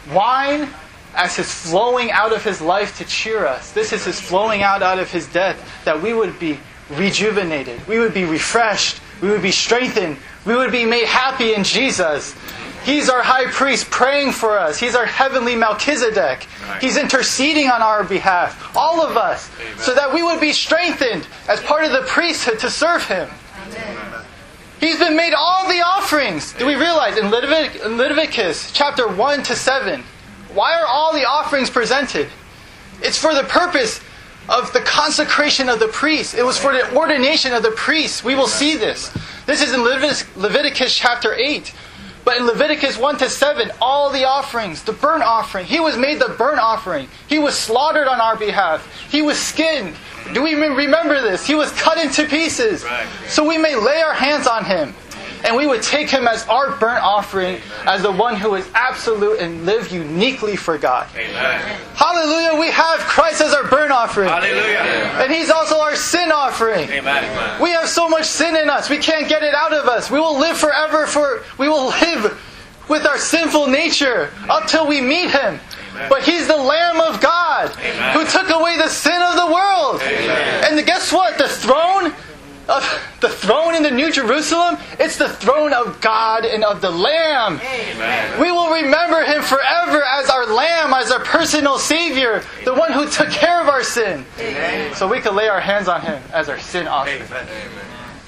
Wine as his flowing out of his life to cheer us. This is his flowing out out of his death, that we would be rejuvenated. We would be refreshed. We would be strengthened. We would be made happy in Jesus. He's our high priest praying for us. He's our heavenly Melchizedek. He's interceding on our behalf. All of us. Amen. So that we would be strengthened as part of the priesthood to serve him. Amen. He's been made all the offerings. Do we realize in Levitic- in Leviticus chapter one to seven, why are all the offerings presented? It's for the purpose of the consecration of the priest. It was for the ordination of the priests. We will see this. This is in Leviticus, Leviticus chapter eight. But in Leviticus one to seven, all the offerings, the burnt offering, he was made the burnt offering. He was slaughtered on our behalf. He was skinned. Do we remember this? He was cut into pieces. So we may lay our hands on him. And we would take him as our burnt offering, as the one who is absolute and live uniquely for God. Amen. Hallelujah, we have Christ as our burnt offering. Hallelujah. And he's also our sin offering. Amen. We have so much sin in us, we can't get it out of us. We will live forever, for we will live with our sinful nature up till we meet him. Amen. But he's the Lamb of God. Amen. Who took away the sin of the world. Amen. And guess what? The throne of the throne in the New Jerusalem, it's the throne of God and of the Lamb. Amen. We will remember him forever as our Lamb, as our personal Savior, the one who took care of our sin. Amen. So we can lay our hands on him as our sin offering. Amen.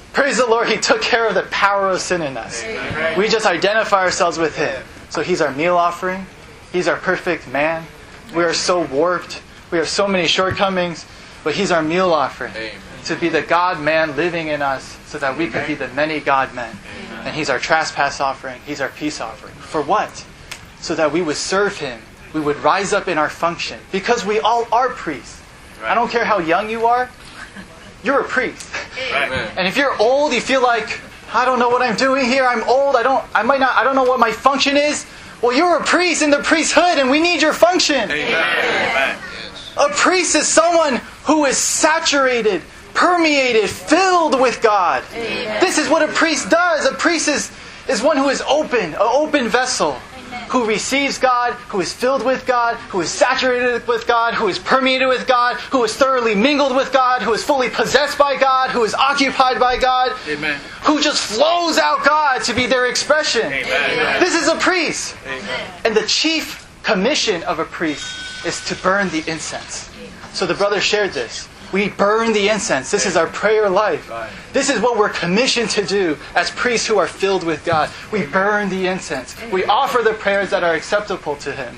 Praise the Lord, He took care of the power of sin in us. We just identify ourselves with Him. So He's our meal offering. He's our perfect man. We are so warped. We have so many shortcomings. But He's our meal offering. To be the God-man living in us so that we could be the many God-men. And He's our trespass offering. He's our peace offering. For what? So that we would serve Him. We would rise up in our function. Because we all are priests. I don't care how young you are. You're a priest. And if you're old, you feel like, I don't know what I'm doing here. I'm old. I don't I might not I don't know what my function is. Well, you're a priest in the priesthood and we need your function. Amen. A priest is someone who is saturated, permeated, filled with God. Amen. This is what a priest does. A priest is, is one who is open, an open vessel. Who receives God, who is filled with God, who is saturated with God, who is permeated with God, who is thoroughly mingled with God, who is fully possessed by God, who is occupied by God, Amen. Who just flows out God to be their expression. Amen. This is a priest. Amen. And the chief commission of a priest is to burn the incense. So the brother shared this. We burn the incense. This is our prayer life. This is what we're commissioned to do as priests who are filled with God. We burn the incense. We offer the prayers that are acceptable to Him.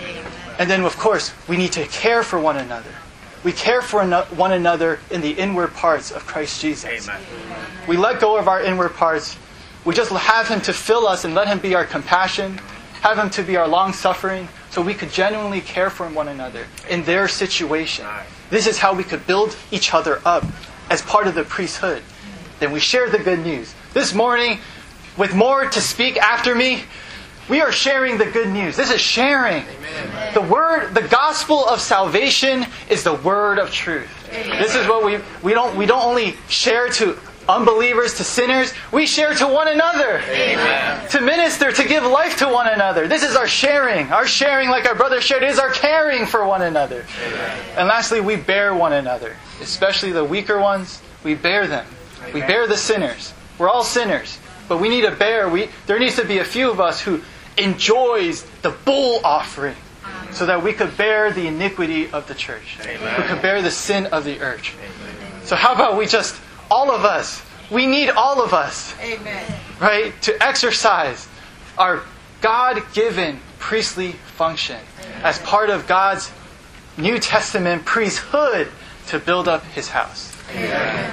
And then, of course, we need to care for one another. We care for one another in the inward parts of Christ Jesus. We let go of our inward parts. We just have Him to fill us and let Him be our compassion. Have Him to be our long-suffering so we could genuinely care for one another in their situation. This is how we could build each other up as part of the priesthood. Then we share the good news. This morning, with more to speak after me, we are sharing the good news. This is sharing. Amen. The word, the gospel of salvation is the word of truth. Amen. This is what we we don't we don't only share to unbelievers, to sinners, we share to one another. Amen. To minister, to give life to one another. This is our sharing. Our sharing, like our brother shared, is our caring for one another. Amen. And lastly, we bear one another. Especially the weaker ones, we bear them. Amen. We bear the sinners. We're all sinners. But we need to bear, we, there needs to be a few of us who enjoys the bull offering so that we could bear the iniquity of the church. Amen. We could bear the sin of the earth. Amen. So how about we just all of us, we need all of us, Amen. Right, to exercise our God-given priestly function Amen. As part of God's New Testament priesthood to build up His house. Amen.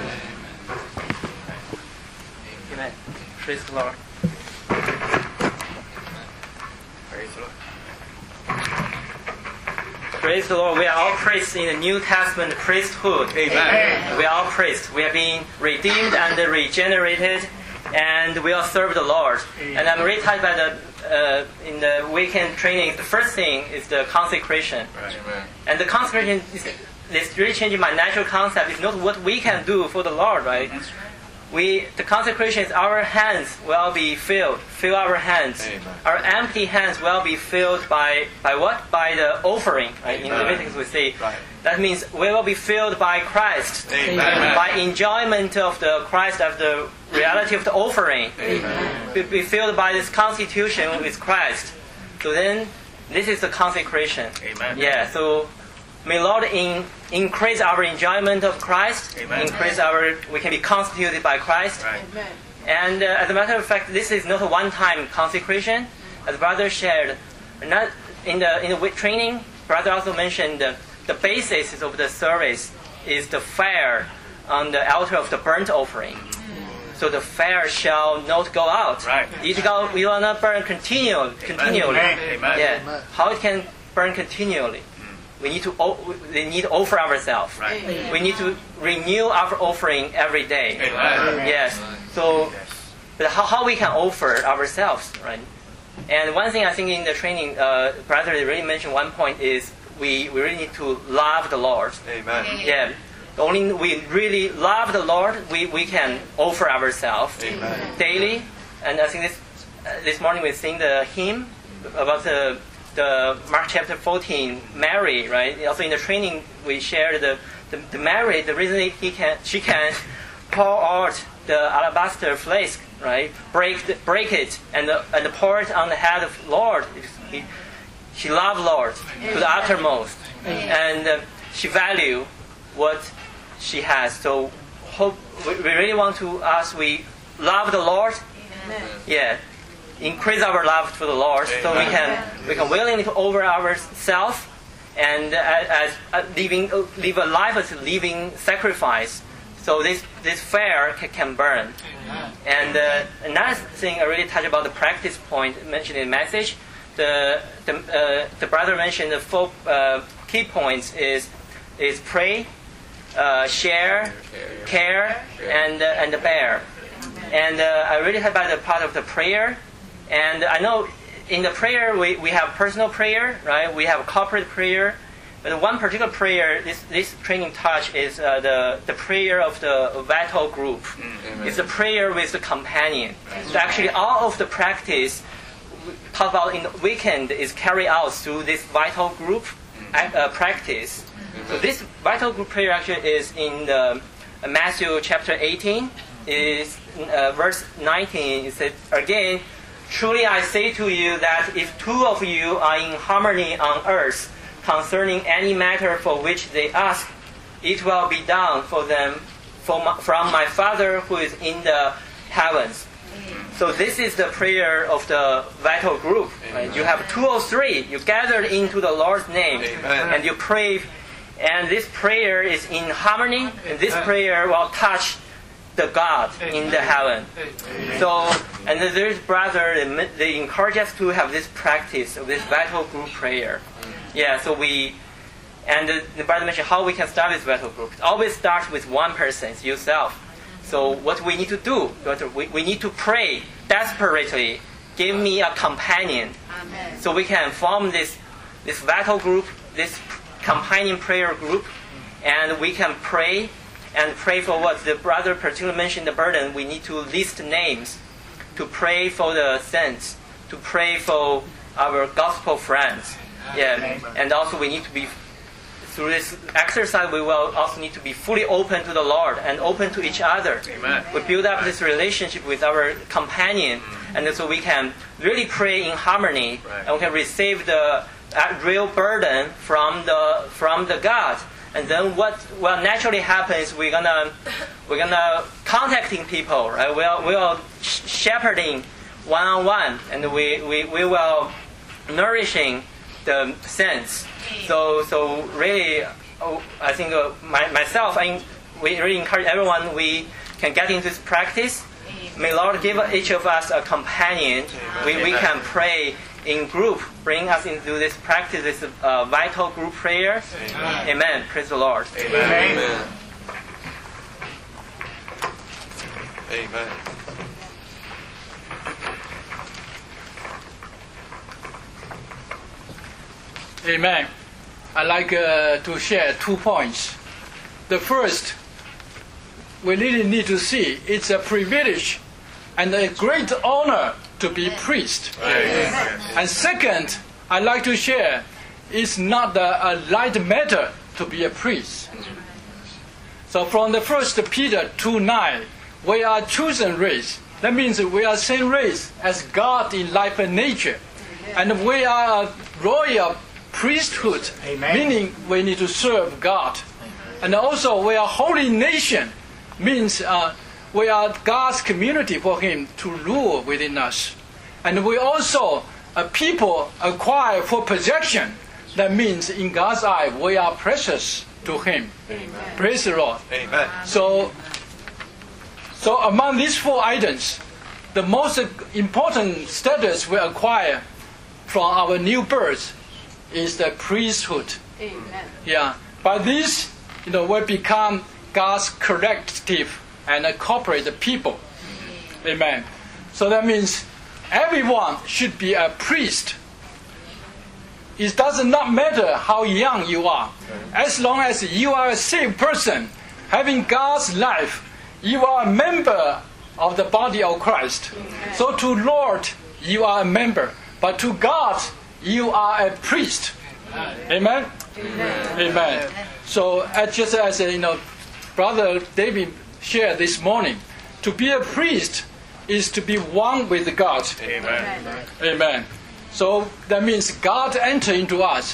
Amen. Praise the Lord. Praise the Lord. Praise the Lord. We are all priests in the New Testament priesthood. Amen. Amen. We are all priests. We have been redeemed and regenerated, and we all serve the Lord. Amen. And I'm really touched by the uh, in the weekend training. The first thing is the consecration. Right. Amen. And the consecration is it's really changing my natural concept. It's not what we can do for the Lord, right? That's right. We, the consecration is our hands will be filled. Fill our hands. Amen. Our empty hands will be filled by by what? By the offering. Right? In Leviticus we say. Right. That means we will be filled by Christ. Amen. By enjoyment of the Christ, of the reality of the offering. Amen. Be, be filled by this constitution with Christ. So then, this is the consecration. Amen. Yeah. So. May Lord in, increase our enjoyment of Christ. Amen. Increase our, we can be constituted by Christ. Right. Amen. And uh, as a matter of fact, this is not a one-time consecration. As brother shared, not in the in the training, brother also mentioned the, the basis of the service is the fire on the altar of the burnt offering. So the fire shall not go out. Right. It go, we will not burn continue, continually. Amen. Yeah. Amen. How it can burn continually? We need to we need to offer ourselves. Right. Amen. We need to renew our offering every day. Amen. Yes. So, but how, how we can offer ourselves, right? And one thing I think in the training, uh, brother really mentioned one point is we, we really need to love the Lord. Amen. Yeah. Only we really love the Lord, we, we can offer ourselves Amen. Daily. And I think this uh, this morning we sing the hymn about the. The Mark chapter fourteen, Mary, right? Also in the training we shared the, the, the Mary, the reason he can she can pour out the alabaster flask, right? Break the, break it and the, and pour it on the head of Lord. He, she loved Lord to the uttermost, and uh, she value what she has. So hope we, we really want to ask we love the Lord. Amen. Yeah, increase our love for the Lord, so we can we can willingly over ourselves and as, as living live a life as a living sacrifice. So this this fire can, can burn. And uh, another thing I really touch about the practice point mentioned in the message. The the uh, the brother mentioned the four uh, key points is is pray, uh, share, care, and uh, and bear. And uh, I really touch about the part of the prayer. And I know in the prayer we, we have personal prayer, right? We have corporate prayer. But one particular prayer, this, this training touch is uh, the, the prayer of the vital group. Mm-hmm. It's a prayer with the companion. So actually all of the practice talk about in the weekend is carried out through this vital group uh, practice. Mm-hmm. So this vital group prayer actually is in the, uh, Matthew chapter eighteen, is uh, verse nineteen. It says, again, truly I say to you that if two of you are in harmony on earth, concerning any matter for which they ask, it will be done for them from my, from my Father who is in the heavens. So this is the prayer of the vital group. Right? You have two or three. You gathered into the Lord's name, Amen. And you pray. And this prayer is in harmony. And this prayer will touch the God in the heaven. So, and there's brother, they encourage us to have this practice of this vital group prayer. Yeah, so we, and the, the brother mentioned how we can start this vital group. It always starts with one person, it's yourself. So what we need to do, we, we need to pray desperately, give me a companion. Amen. So we can form this, this vital group, this companion prayer group, and we can pray, and pray for what the brother particularly mentioned the burden. We need to list names, to pray for the saints, to pray for our gospel friends. Yeah, and also we need to be, through this exercise, we will also need to be fully open to the Lord and open to each other. Amen. We build up this relationship with our companion, and so we can really pray in harmony, and we can receive the uh, real burden from the from the God. And then what what naturally happens, we're gonna we're gonna contacting people, right? We'll we'll shepherding one on one, and we, we, we will nourishing the saints. So so really, oh, I think uh, my, myself, I we really encourage everyone. We can get into this practice. May Lord give each of us a companion. We we can pray in group, bring us into this practice, this uh, vital group prayer. Amen. Amen. Praise the Lord. Amen. Amen. Amen. Amen. I'd like uh, to share two points. The first, we really need to see it's a privilege and a great honor to be priest. Amen. And second, I'd like to share, it's not a, a light matter to be a priest. So from the first Peter two nine, we are chosen race. That means we are same race as God in life and nature. And we are a royal priesthood, Amen. Meaning we need to serve God. And also we are holy nation, means uh, we are God's community for Him to rule within us. And we also a people acquired for possession. That means in God's eye we are precious to Him. Amen. Praise the Lord. Amen. So, so among these four items, the most important status we acquire from our new birth is the priesthood. Amen. Yeah. By this, you know, we become God's collective and a corporate people. Amen. So that means everyone should be a priest. It does not matter how young you are. As long as you are a saved person, having God's life, you are a member of the body of Christ. So to Lord, you are a member. But to God, you are a priest. Amen? Amen. Amen. So as just as you know, Brother David shared this morning, to be a priest is to be one with God. Amen. Amen. So that means God enter into us.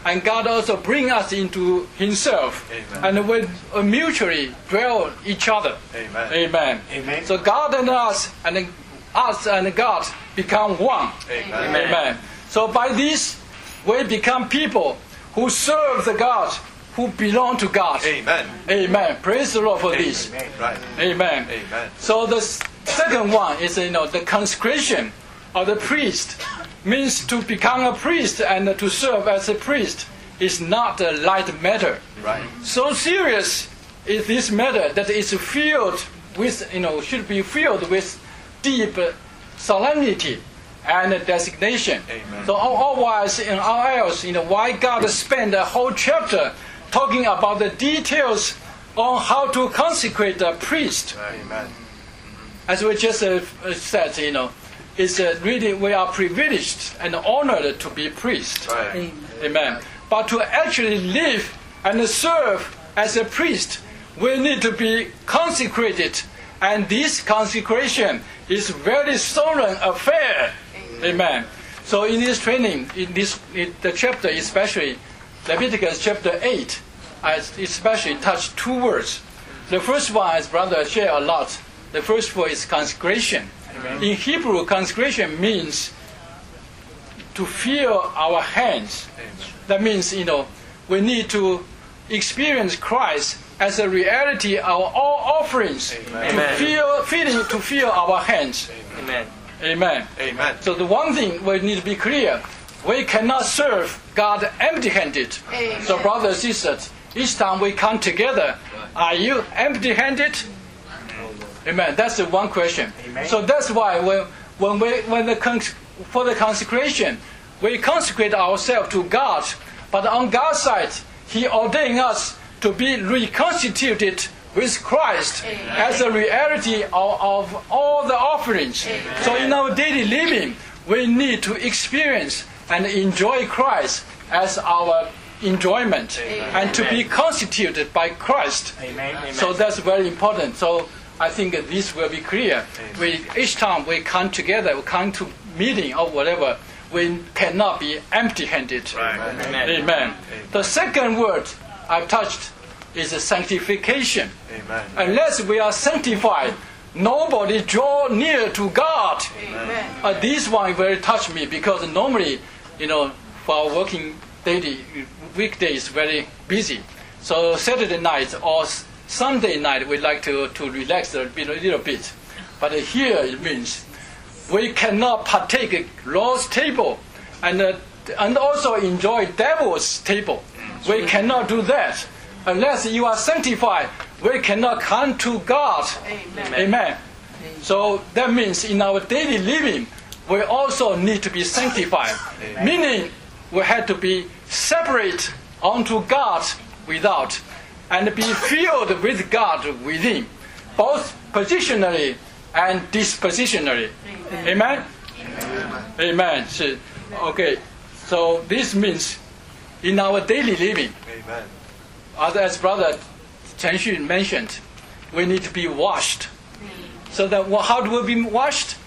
and God also bring us into Himself, Amen. and we uh, mutually dwell each other. Amen. Amen. Amen. So God and us, and us and God become one. Amen. Amen. So by this, we become people who serve the God, who belong to God. Amen. Amen. Praise the Lord for this. Amen. Right. Amen. Amen. So the s- second one is, you know, the consecration of the priest. Means to become a priest and to serve as a priest is not a light matter. Right. So serious is this matter that it's filled with, you know, should be filled with deep solemnity and designation. Amen. So otherwise, in our else, you know, why God spent a whole chapter talking about the details on how to consecrate a priest? Amen. As we just uh, said, you know, it's uh, really we are privileged and honored to be priests. Right. Amen. But to actually live and serve as a priest, we need to be consecrated, and this consecration is very solemn affair. Amen. So in this training, in this in the chapter, especially Leviticus chapter eight, I especially touch two words. The first one, as brother shared a lot. The first word is consecration. Amen. In Hebrew, consecration means to fill our hands. Amen. That means, you know, we need to experience Christ as a reality of all offerings. Amen. To fill, filling, to fill our hands. Amen. Amen. Amen. So the one thing we need to be clear, we cannot serve God empty-handed. Amen. So brothers and sisters, each time we come together, are you empty-handed? Amen. That's the one question. Amen. So that's why when when we when the cons- for the consecration, we consecrate ourselves to God, but on God's side, He ordained us to be reconstituted with Christ Amen. as a reality of, of all the offerings. Amen. So in our daily living, we need to experience and enjoy Christ as our enjoyment, Amen. and to be constituted by Christ. Amen. So that's very important. So I think that this will be clear. We, each time we come together, we come to meeting or whatever, we cannot be empty-handed. Right. Amen. Amen. The second word I've touched is sanctification. Amen. Unless we are sanctified, nobody draw near to God. Amen. Uh, this one very touched me because normally, you know, for our working daily weekdays very busy. So Saturday night or s- Sunday night we like to, to relax a, bit, a little bit. But here it means we cannot partake Lord's table and uh, and also enjoy devil's table. We cannot do that. Unless you are sanctified, we cannot come to God. Amen. Amen. So that means in our daily living, we also need to be sanctified. Amen. Meaning we have to be separate unto God without, and be filled with God within, both positionally and dispositionally. Amen? Amen. Amen. So, okay. So this means in our daily living, Amen. as Brother Chen Xu mentioned, we need to be washed. So that well, how do we be washed?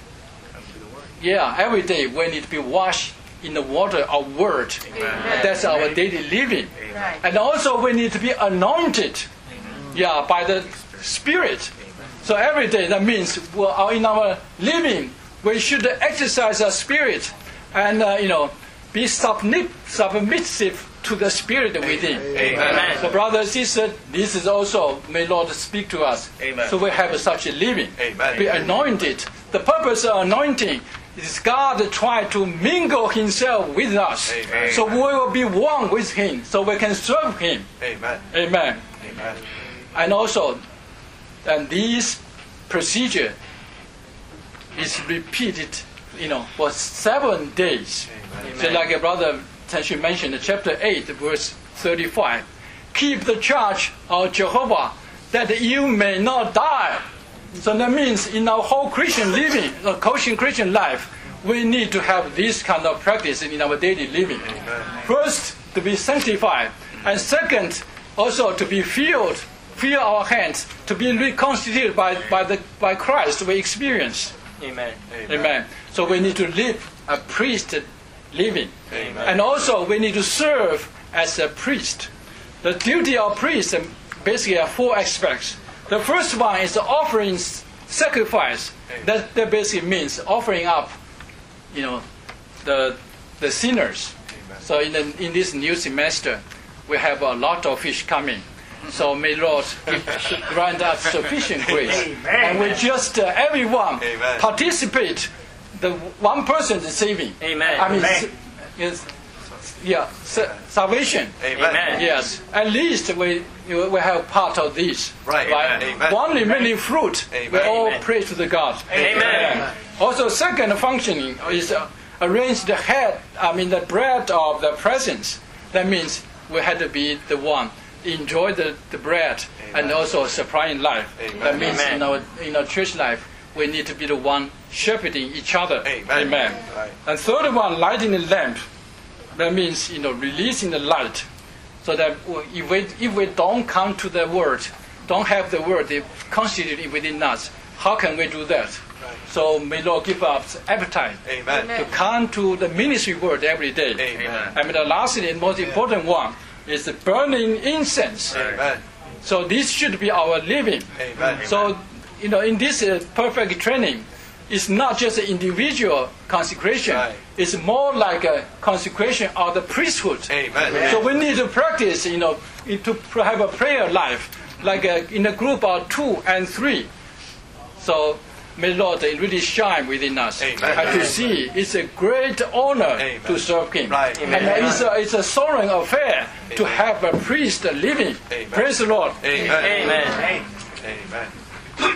Yeah, every day we need to be washed in the water of Word. Amen. That's our daily living. Right. And also we need to be anointed, yeah, by the Spirit. So every day that means well, in our living we should exercise our spirit and uh, you know be submit, submissive to the Spirit within. Amen. So brothers, sisters, this is also may Lord speak to us. Amen. So we have such a living. Amen. Be anointed. The purpose of anointing is God trying to mingle Himself with us. Amen. So we will be one with Him, so we can serve Him. Amen. Amen. Amen. And also, and this procedure is repeated, you know, for seven days. Amen. So like a brother Chen mentioned, chapter eight, verse thirty-five. Keep the charge of Jehovah, that you may not die. So that means in our whole Christian living, the Christian Christian life, we need to have this kind of practice in our daily living. Amen. First, to be sanctified, and second, also to be filled, fill our hands, to be reconstituted by, by, the, by Christ we experience. Amen. Amen. So we need to live a priest living. Amen. And also we need to serve as a priest. The duty of priest um, basically are four aspects. The first one is the offering sacrifice. That, that basically means offering up, you know, the the sinners. Amen. So in the, in this new semester, we have a lot of fish coming. So may Lord give, grant us sufficient grace, Amen. and we just uh, everyone Amen. participate. The one person is saving. Amen. I mean, Amen. is yeah, sa- salvation. Amen. Yes, at least we you- we have part of this. Right. Amen. One remaining fruit. Amen. We all Amen. pray to the God. Amen. Also, second functioning is uh, arrange the head. I mean, the bread of the presence. That means we had to be the one enjoy the, the bread. Amen. And also supplying life. Amen. That means Amen. in our in our church life we need to be the one shepherding each other. Amen. Right. And third one, lighting the lamp. That means, you know, releasing the light, so that if we if we don't come to the word, don't have the word constituted within us, how can we do that? Right. So may Lord give us appetite Amen. to come to the ministry word every day. Amen. And the last and most important one is the burning incense. Amen. So this should be our living. Amen. So, you know, in this uh, perfect training, it's not just an individual consecration. Right. It's more like a consecration of the priesthood. Amen. So we need to practice, you know, to have a prayer life, like a, in a group of two and three. So may Lord really shine within us. Amen. And to see it's a great honor Amen. to serve Him. Right. And Amen. it's a, it's a solemn affair to Amen. have a priest living. Amen. Praise the Lord. Amen. Amen. Amen.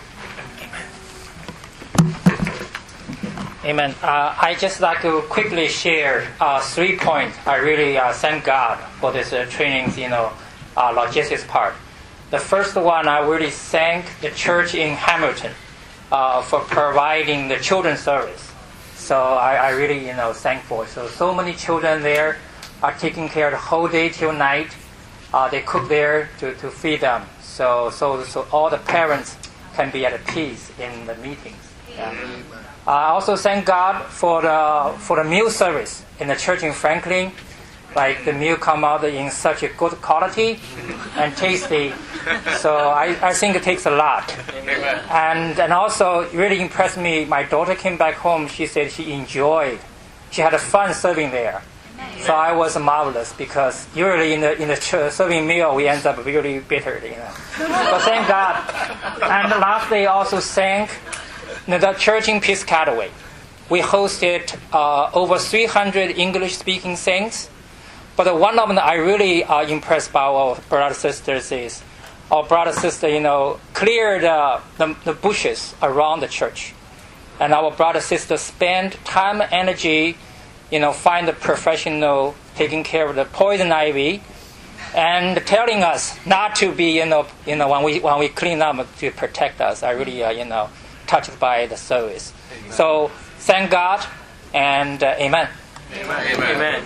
Amen. Uh, I just like to quickly share uh, three points. I really uh, thank God for this uh, training, you know, uh, logistics part. The first one, I really thank the church in Hamilton uh, for providing the children's service. So I, I really, you know, thankful. So so many children there are taking care the whole day till night. Uh, they cook there to, to feed them. So so so all the parents can be at peace in the meetings. Yeah. I also thank God for the for the meal service in the church in Franklin. Like the meal come out in such a good quality and tasty. So I, I think it takes a lot. Amen. And and also it really impressed me. My daughter came back home. She said she enjoyed. She had a fun serving there. So I was marvelous because usually in the in the ch- serving meal we end up really bitter, you know. But thank God. And lastly, also thank the church in Piscataway. We hosted uh, over three hundred English-speaking saints. But one of them I really uh, impressed by our brothers and sisters is our brother sister, you know, cleared uh, the, the bushes around the church. And our brother sister spent time and energy, you know, find a professional taking care of the poison ivy and telling us not to be, you know, you know, when we when we clean up to protect us. I really, uh, you know, touched by the service. Amen. So thank God and uh, amen. Amen. Amen. Amen.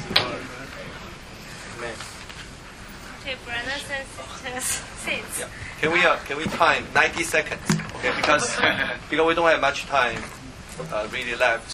Okay, brothers and sisters, sit. Yeah. Can we uh, can we time ninety seconds? Okay, because because we don't have much time uh, really left.